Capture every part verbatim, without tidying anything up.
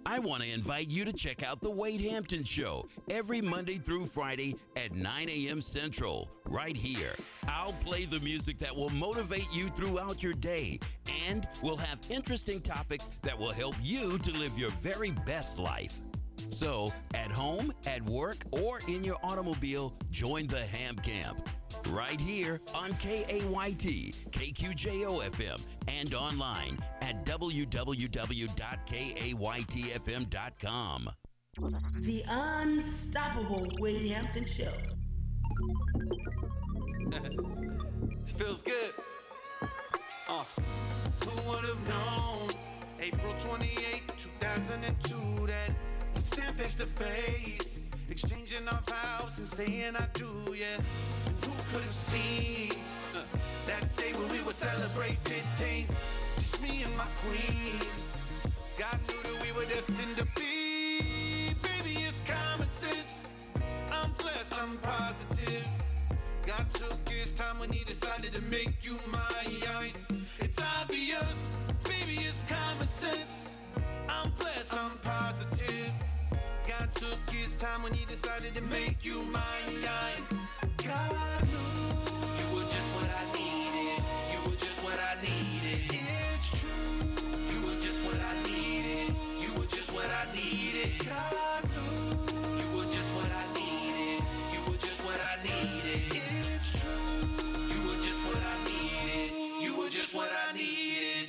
I want to invite you to check out The Wade Hampton Show every Monday through Friday at nine a.m. Central, right here. I'll play the music that will motivate you throughout your day, and we'll have interesting topics that will help you to live your very best life. So, at home, at work, or in your automobile, join the Ham Camp. Right here on K A Y T, K Q J O F M, and online at w w w dot k a y t f m dot com. The unstoppable Wade Hampton Show. Feels good. Uh. Who would have known? April twenty-eighth, two thousand two, that we stand face to face, exchanging our vows and saying I do, yeah. And who could have seen uh, that day when we would celebrate fifteen? Just me and my queen. God knew that we were destined to be. Baby, it's common sense. I'm blessed, I'm positive. God took his time when he decided to make you mine. It's obvious, baby, it's common sense. I'm blessed, I'm positive. God took his time when he decided to make you mine. God knew you were just what I needed. You were just what I needed. It's true. You were just what I needed. You were just what I needed. God knew you were just what I needed. You were just what I needed. It's true. You were just what I needed. You were just what I needed.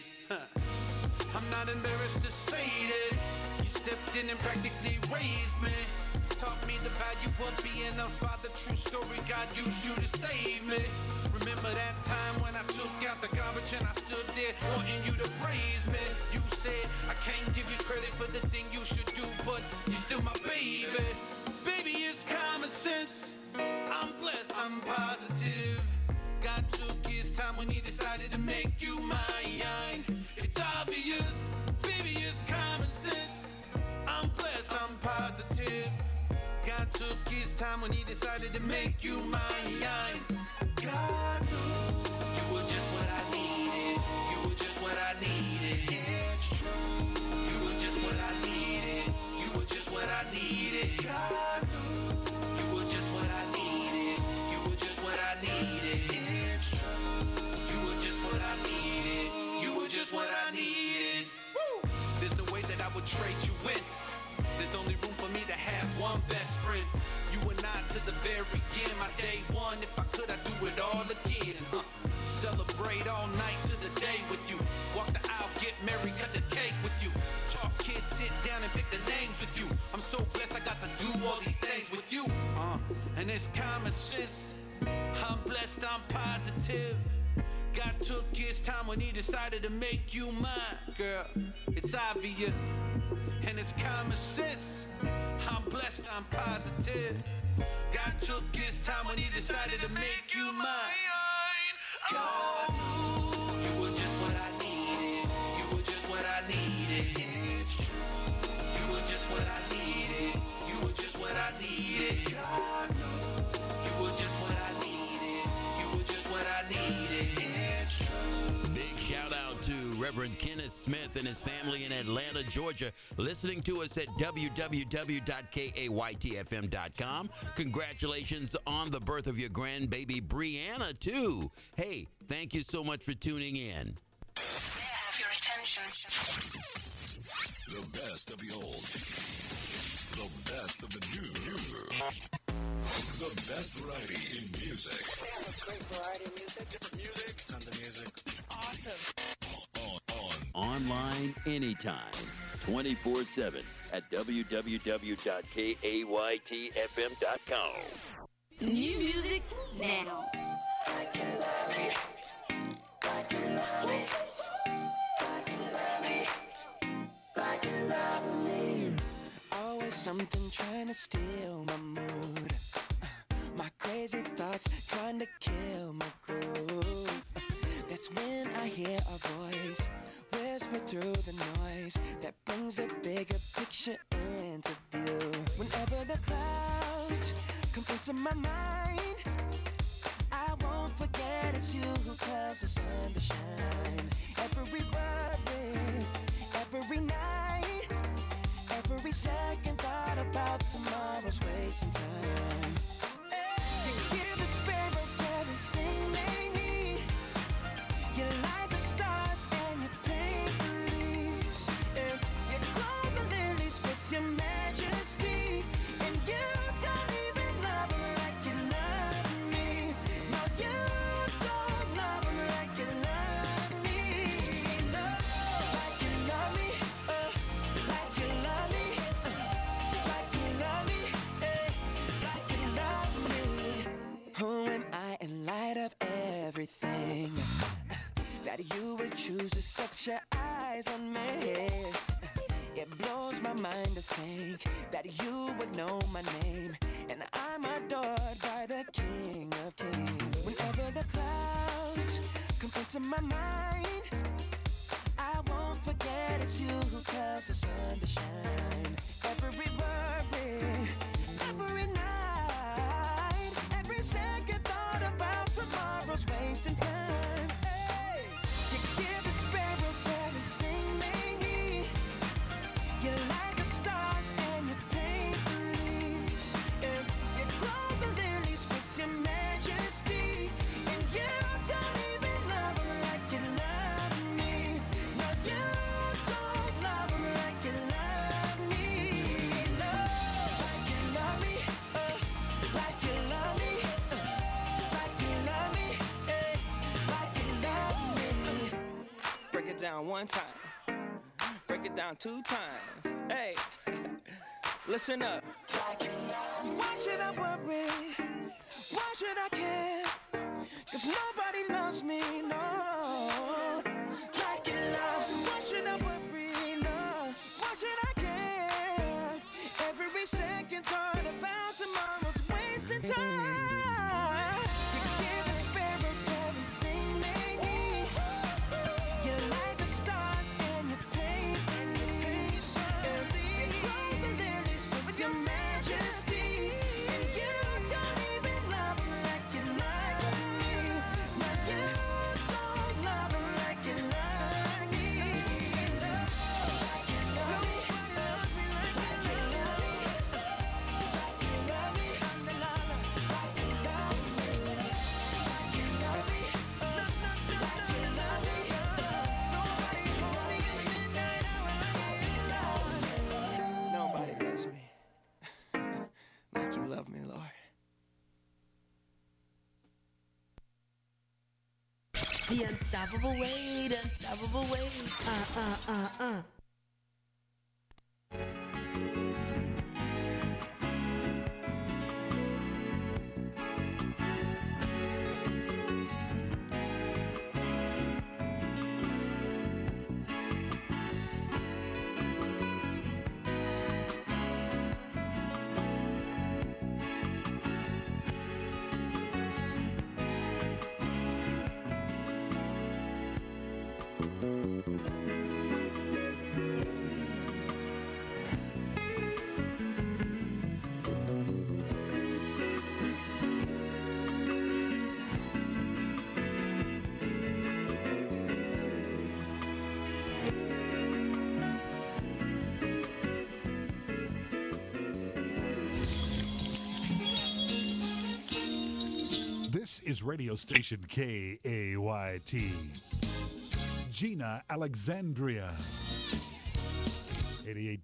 I'm not embarrassed to say that you stepped in and practically raised me. Taught me the value of being a father. True story, God used you to save me. Remember that time when I took out the garbage and I stood there wanting you to praise me. You said, I can't give you credit for the thing you should do, but you're still my baby. Baby, it's common sense. I'm blessed, I'm positive. God took his time when he decided to make you mine. It's obvious, baby, it's common sense. I'm blessed, I'm positive. God took his time when he decided to make you mine. God knew you were just what I needed. You were just what I needed. It's true. You were just what I needed. You were just what I needed. God knew you were just what I needed. You were just what I needed. It's true. You were just what I needed. You were just what I needed. Woo! There's no way that I would trade you in. There's only room for me to have one best friend. You and I to the very end. My day one, if I could, I'd do it all again. Huh. Celebrate all night to the day with you. Walk the aisle, get married, cut the cake with you. Talk kids, sit down and pick the names with you. I'm so blessed I got to do all these things with you. Uh, and it's common sense. I'm blessed, I'm positive. God took his time when he decided to make you mine, girl. It's obvious, and it's common sense. I'm blessed, I'm positive. God took his time when he decided to make you mine. God knew you were just what I needed. You were just what I needed. It's true. You were just what I needed. You were just what I needed. God knew you were just what I needed. You were just what I needed. It's true. Big shout out to Reverend Kenneth Smith and his family in Atlanta, Georgia, listening to us at w w w dot k a y t f m dot com. Congratulations on the birth of your grandbaby, Brianna, too. Hey, thank you so much for tuning in. May I have your attention? The best of the old. The best of the new. The best variety in music. Great variety of music. Different music. Tons of music. Awesome. On, on. Online anytime, twenty-four seven at w w w dot k a y t f m dot com. New music now. Always something trying to steal my mood. My crazy thoughts trying to kill my groove. That's when I hear a voice whisper through the noise that brings a bigger picture into view. Whenever the clouds come into my mind, I won't forget it's you who tells the sun to shine. Every worry, every night, tomorrow's wasting time. You give the sparrows everything they need. You light the stars and you paint the leaves. And you clothe the lilies with your majesty. And you don't even love them like you love me. No, you don't love them like you love me. No, like you love me, uh, like you love me, uh, like you love me, eh, like you love me. Who am I in light of everything that you would choose to set your eyes on me? It blows my mind to think that you would know my name, and I'm adored by the King of Kings. Whenever the clouds come into my mind, I won't forget it's you who tells the sun to shine. Every worry, every night, every second thought about tomorrow's wasting time. Hey, you give the sparrows everything they need. You light the stars and you paint the leaves. And you clothe the lilies with your majesty. And you don't even love them like you love me. No, you don't love them like you love me. No, like you love me, uh, like you love me, uh, like you love me, eh, like you love me. Break it down one time. Break it down two times. Hey, listen up. Why should I worry? Why should I care? Cause nobody loves me, no. Like you love. Why should I worry? No. Why should I care? Every second thought about tomorrow's wasting time. You give the sparrows everything they need. You light the stars and you paint the leaves. And you clothe the lilies with your majesty. And you don't even love them like you love me. No, you don't love them like you love me. No, like you love me. Nobody loves me like you love me. Like you love me. Like you love me. Like you love me. Like you love me. Nobody hold me in the midnight hour like you love me. Nobody loves me like you love me, Lord. The unstoppable weight, unstoppable weight. Uh, uh, uh, uh. This is radio station K A Y T. Gina, Alexandria. eighty-eight